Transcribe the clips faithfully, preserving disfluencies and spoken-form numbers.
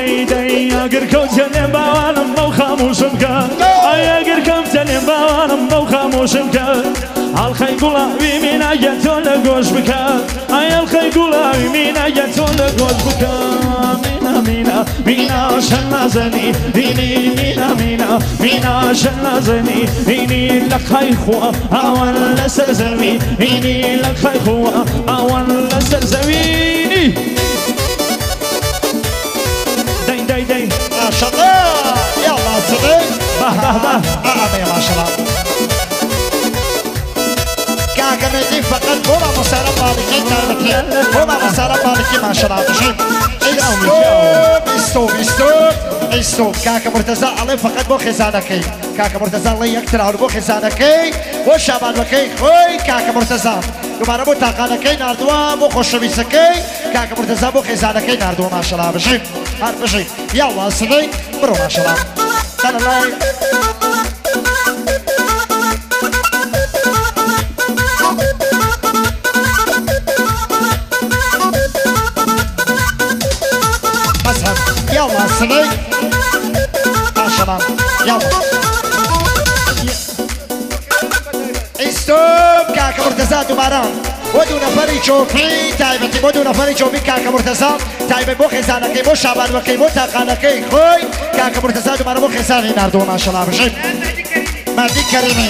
دەی دەی ئەگەر کەوتە لێم باوانم بەو خاموشم کە ئەی ئەگەر کەوتە لێم باوانم بەو خاموشم کە هەڵخەی گوڵاوی میناگە تۆ لە گۆش بکە ئەی هەڵخەی گوڵاوی میناگە تۆ لە گۆش بکە مینا مینا مینا شەن نازەنی بینی مینا مینا مینا شەن نازەنی بینی لە خەی خوا ئەوەن لەسەر زەوی بینی لە خەی خوا ئەوەن لەسەر زەوینی دەی دەی دەی ماشەڵڵا یاڵا سڵێ بەه بەه بەه ئەمەیە ماشەڵڵا کاکە مێدی فەقەت بۆ مامۆسارە باڵیکەی تایبەتیە بۆ مامۆسارە باڵیکی ماشەڵڵا بژین ئیستۆ ئیستۆ ئیستۆ کاکە مرتەزا ئەڵێ فەقەت بۆ خێزانەکەی کاکە مرتەزا ئەڵێ یەک تراوە بۆ خێزانەکەی بۆ شابانەکەی خۆی کاکە مرتەزا دووبارە بۆ تاقانەکەی ناردووە بۆ خۆشەویستەکەی کاکە مرتەزا بۆ خێزانەکەی ناردووە ماشەڵڵا بژین هەر بژین یاڵا سڵێ بڕۆ ماشەڵڵا تەنەلای يلا سلي ما شاء الله يلا استوب كاكا مرتزا دوباره ودو نفري شوفي تايبتي ودو نفري شوفي كاكا مرتزا تايبت بو خزانكي بو شعبان وكي بو تاقانكي خوي كاكا مرتزا دوباره بو خزاني ناردو ما شاء الله بجيب مهدي كريمي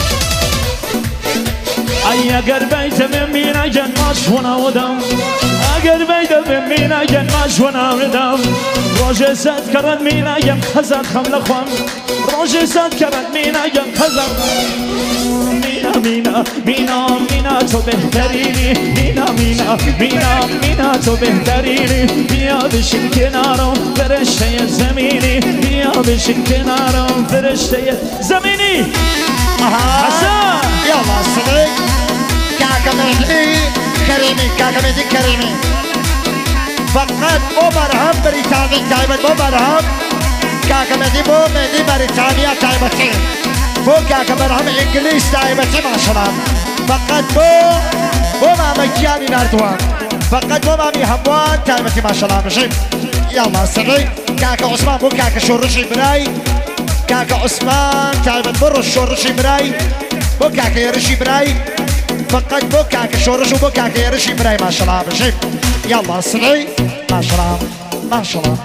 أي أجر بيت من مينا جن مشونا ودم أجر بيت من مينا جن مشونا ودم روجي سات كرد مينا يم خزان خمل خوام روجي سات كرد مينا يم خزان مينا مينا مينا مينا تو بهتريني مينا مينا مينا مينا تو بهتريني بيا بشين كنارم فرشتي زميني بيا بشين كنارم فرشتي زميني حسن يلا سلي كاكا مهدي كريمي كاكا مهدي كريمي فقط بو برهم بريطاني تايبت بو برهم كاكا مهدي بو مهدي بريطانيا تايبتي بو كاكا برهم انجليز تايبتي ما شاء الله فقط بو بو مامي كياني ناردوان فقط بو مامي هموان تايبتي ما شاء الله بجيب يلا سلي كاكا عثمان بو كاكا شورشي براي كاكا عثمان تايبت برو الشورشي براي بو كاكا يرشي براي فقط بو كاكا شورش وبو كاكا يرشي براي ما شاء الله بجيب يلا سلي ما شاء الله ما شاء الله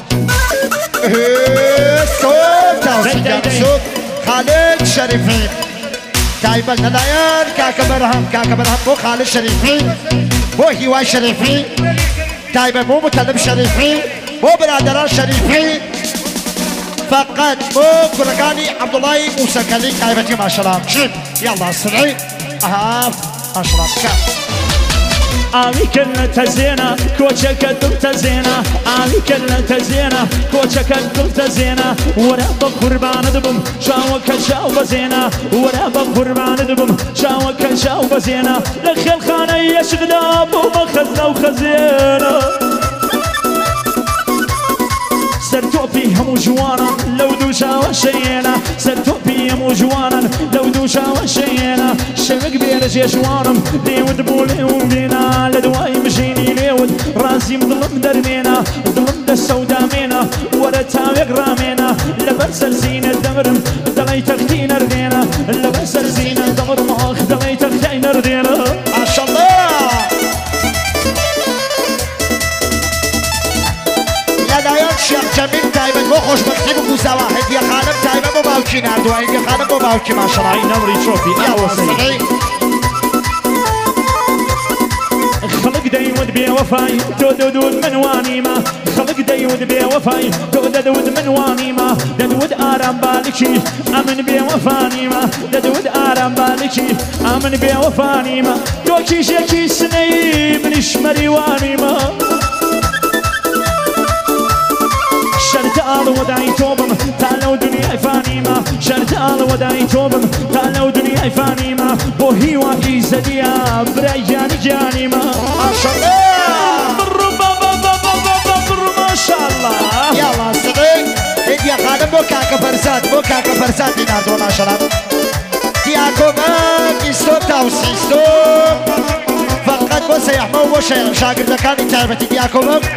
صوت توسيق صوت خالد شريفي تايبت نلايان كاكا برهم كاكا برهم بو خالد شريفي بو هواي شريفي تايبت بو مطلب شريفي بو برادران شريفي فقط بو كركاني عبد الله موسى كلي تايبتي ما شاء الله جيب يلا سرعي اها ما شاء الله كاف آوی کلنا تزینا کوچک دل تزینا آوی کلنا تزینا کوچک دل تزینا ورا با قربان دبم شاو کشاو بزینا ورا با قربان دبم شاو کشاو بزینا لخل خانه یشغلا بو مخزنا وخزینا سرتوبي هم جوانا لو دوشا وشينا سرتوبي هم جوانا لو دوشا وشينا شبك بيرج يشوارم ليود بولي ومدينا لدواي مشيني ليود راسي مظلم درمينا ظلم دا السودا مينا ورا تاويق رامينا لبس الزينة دمرم دلي تغتين ردينا لبس الزينة دمرم اخ دلي تغتين ردينا ما شاء الله لدایان شیخ جمیل تایبت بو خوشبختی بگو زواحد یا خانم تایبت بو باوکی نردوانی یا خانم بو باوکی ماشاءالله این نوری شوفی یا خلق دايود بي وفاي تودود من واني ما خلق دايود بي وفاي تودود من واني ما دود آرام بالكي امن بي وفاني ما دود آرام بالكي امن بي وفاني ما دوكي شكي سني من شمري واني ما شرط آل وداعي توبم تعالوا دنيا فاني ما شرط آل وداعي توبم تعالوا دنيا فاني ما بوهي واقي زديا بريان جاني ما ما شاء الله بر بابا بابا بابا بر ما شاء الله يلا صديق يا خانم بو كاكا فرزاد بو كاكا فرزاد ديناردو ما شاء الله دياكو مان يستوب تاوسي يستوب فقط بو سيحمو بو شاقر دكاني تايبتي دياكو مان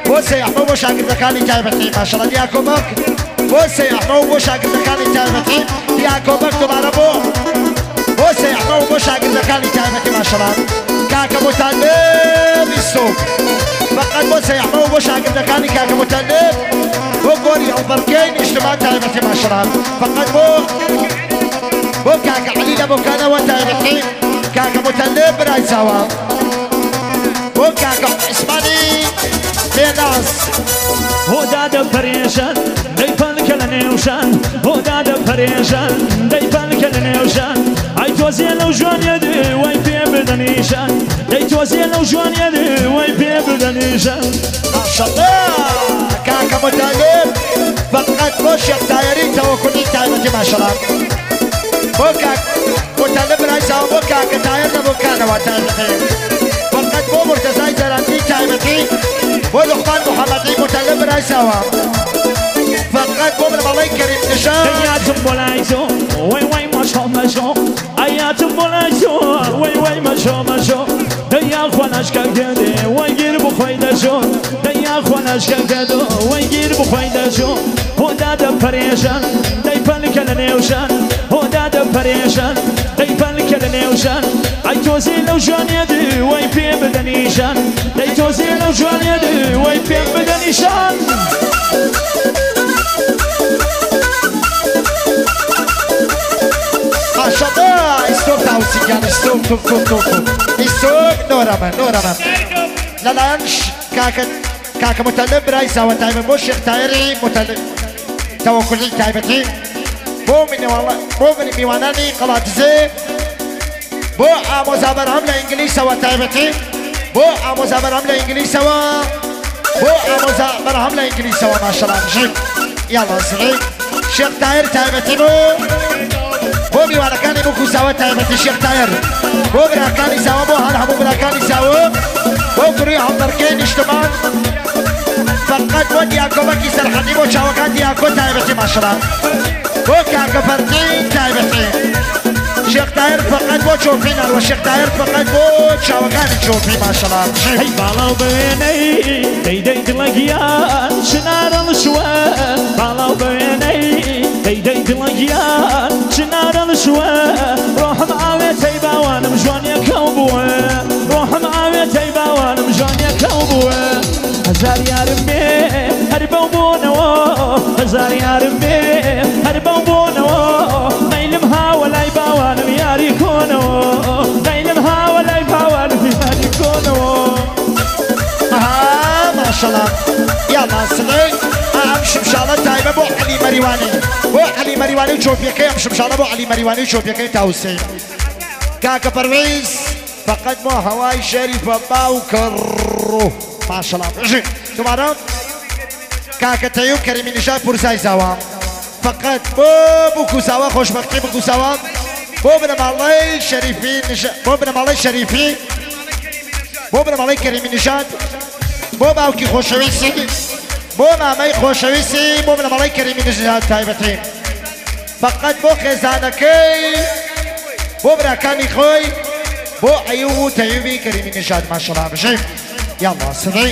بۆ سەیاحمە و بۆ شاگردەکانی تایبەتی ماشەڵڵا دیا کۆمەک بۆ سەیاحمە و بۆ شاگردەکانی تایبەتی دیا کۆمەک دوبارە بۆ بۆ سەیاحمە و بۆ شاگردەکانی تایبەتی ماشەڵڵا کاکە متەلب بیستۆک فقط بۆ سەیاحمە و بۆ شاگردەکانی کاکە متەلب بۆ گۆری هەڵبەرگەی نیشتمان تایبەتی ماشەڵڵا فقط بۆ بۆ کاکە عەلی لە بۆکانەوە تایبەتی کاکە متەلب برای چاوە بۆ کاکە عوسمانی بێناز هۆ دادە پەرێشان دەی پەلکە لە نێوشان هۆ دادە پەرێشان دەی پەلکە لە نێوشان ئای تۆزیە لەو ژوانیە وای پێ بدەنیشان دەی تۆزیە لەو ژوانیە وای پێ بدەنیشان ماشەڵڵا کاکە متەلب فقط بۆ شێخ تایەری تەوەکولی تایبەتی ماشەڵڵا بۆ کاک متەلب برای چاوە بۆ کاکە تایر لە بۆکانەوە تایبەتی فقط بۆ مرتەزای جەرانگی تایبەتی بۆ لوقمان محەممەدی متەلب برای چاوە فقط بۆ بنەماڵەی کەریم نژاد دەیاتم بۆ لای تۆ وای وای مەشۆ مەشۆ ئەیاتم بۆ لای تۆ وای وای مەشۆ مەشۆ دەیا خوا ناشکەک دێدێ وای گیر بخۆی دەژۆ دەیا خوا ناشکەک دێدۆ وای گیر بخۆی دەژۆ هۆ دادە پەرێشان دەی پەلکە لە نێوشان هۆ دادە پەرێشان دەی پەلکە لە نێوشان ئەی تۆزی لەو ژوانیە وای پێ بدەنیشان دەی تۆزی لەو ژوانیە وای پێ بدەنیشان ماشەڵڵا ئیستۆک تاوسیگیان ئیستۆک توک توک توک ئیستۆک نۆرەمە نۆرەمە لەلایەن کاکە متەلب برای چاوە تایبەت بۆ شێخ تایەری متەلب تەوەکولی تایبەتی بۆ بۆ میوانانی قەڵاتزێ بۆ ئامۆزا بەرهەم لە ئینگلیسەوە تایبەتی بۆ ئامۆزا بەرهەم لە ئینگلیسەوە بۆ ئامۆزا بەرهەم لە ئینگلیسەوە ماشەڵڵا ژیم یاڵا سڕی شێخ تایر تایبەتی بۆ بۆ میوانەکانی بۆ کوساوە تایبەتی شێخ تایر بۆ براکانی ساوە بۆ هەر هەموو براکانی ساوە بۆ گڕی هەڵدەرکەی نیشتمان فقط بۆ دیاکۆمەکی سەرحەدی بۆ چاوەکان دیاکۆ تایبەتی ماشەڵڵا بۆ کاکە فەرقی تایبەتی شێخ تایر فقط بۆ چۆپین هەروە شێخ تایر فقط بۆ چاوەکانی چۆپی ماشەڵڵا هەی باڵاو بوێنەی دەی دەی دڵەگیان چنارە لشوە باڵاو بوێنەی دەی دەی دڵەگیان چنارە لشوە ڕۆحم ئاوێتەی باوانم ژوانیەکەو بووە ڕۆحم ئاوێتەی باوانم ژوانیەکەو بووە هەزار یارم بێ هەر بەو بوونەوە هەزار یارم بێ هەر بەو بوونەوە مەیلم هاوە لای باوانم یاری کۆنەوە مەیلم هاوە لای باوانم یاری کۆنەوە ئەها ماشەڵڵا یاڵا سڵێ ئەم شمشاڵە تایبە بۆ عەلی مەریوانی بۆ عەلی مەریوانی و چۆپیەکەی ئەم شمشاڵە بۆ عەلی مەریوانی و چۆپیەکەی تاوسێ کاکە پەرویز فقط بۆ هەوای شەریفە باوکەڕ ماشەڵڵا ژی دوبارە کاکە تەیۆ و کەریمی نیژاد پورسای زاوە فقط بۆ بکوساوە خۆشبەختی بکوساوە بۆ بنەماڵەی شەریفی بۆ بنەماڵەی شەریفی بۆ بنەماڵەی کەریمی نیژاد بۆ باوکی خۆشەویستی بۆ مامەی خۆشەویستی بۆ بنەماڵەی کەریمی نیژاد تایبەتی فقط بۆ خێزانەکەی بۆ براکانی خۆی بۆ ئەیوب و تەیوبی کەریمی نیژاد ماشەڵڵا بژیم یاڵا سڕی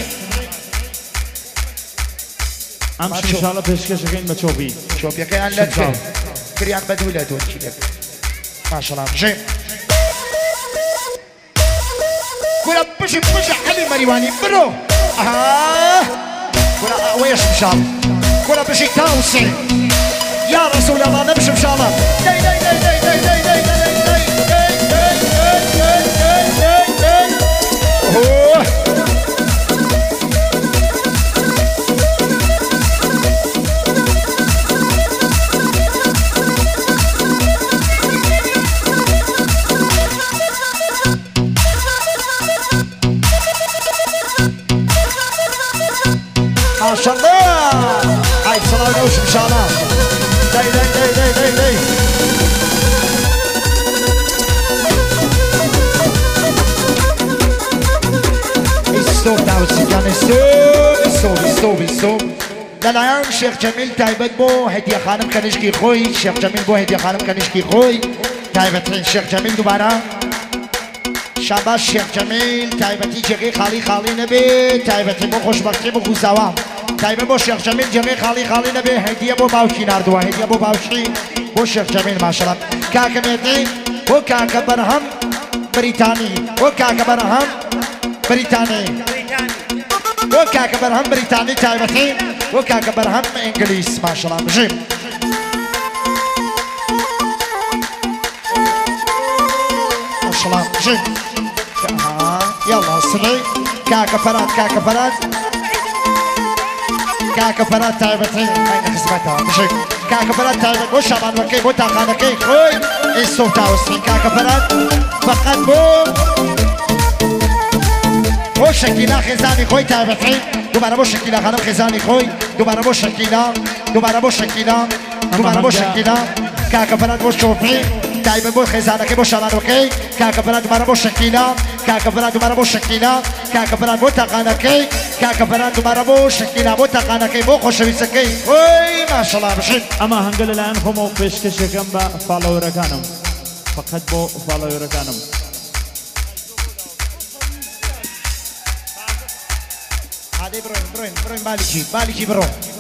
ئەم شمشاڵە پێشکەشەکەین بە چۆپی چۆپیەکەیان لەت کرد کریان بەدوو لە دۆنکی لێ ماشەڵڵا بژیم کورە بژی بژە عەلی مەریوانی برۆ ئەها کورە ئەوەیە شمشاڵ کورە بژی تاوسێ یا ڕەسوول ئەڵڵا نەم شمشاڵە دەی دەی دەی دەی دەی دەی دەی دەی دەی ماشەڵڵا ئای سەڵاو لەو شمشاڵە دەی دەی دەی دەی دەی دەی ئیستۆپ داوسیگیان ئیستۆپ ئیستۆپ ئیستۆپ ئیستۆپ لەلایەن شێخ جەمیل تایبەت بۆ هەدیە خانم کەنیشکی خۆی شێخ جەمیل بۆ هەدیە خانم کەنیشکی خۆی تایبەتترین شێخ جەمیل دووبارە شاباش شيخ جميل تايبتي جغي خالي خالي نبي تايبتي بو خوشبختي بو خوزاوام تايبه بو شيخ جميل جغي خالي خالي نبي هديه بو باوشي ناردوا هديه بو باوشي بو شيخ جميل ما شاء الله كاكا ميتي بو كاكا برهم بريطاني بو كاكا برهم بريطاني بو كاكا برهم بريطاني تايبتي بو كاكا برهم انجليز ما شاء الله بجيب ما شاء الله بجيب يلا سري كاكا فرات كاكا فرات كاكا فرات تايبتي هاي خصبتها بجيب كاكا فرات تايبت وش عمان وكي بو تاخانكي خوي الصوت تاوسين كاكا فرات فقط بو بو شكيلا خزاني خوي تايبتي دوباره بو شکیلا خانم خزانی خوی دوباره بو شکیلا دوباره بو شکیلا دوباره بو شکیلا کاکا فرات بو شوفی تایب بو خزانه که بو شمان وکی کاکا فرات دوباره بو شکیلا کاکا فرات دوباره بو شکیلا کاکا فرات بو تقانه کی کاکا فرات دوباره بو شکیلا بو تقانه کی بو خوشوی سکی وی ماشاءالله بشید اما هنگل الان خمو پیشکش کم با فالوورکانم فقط بو فالوورکانم هذه بروين بروين بروين باليجي باليجي برو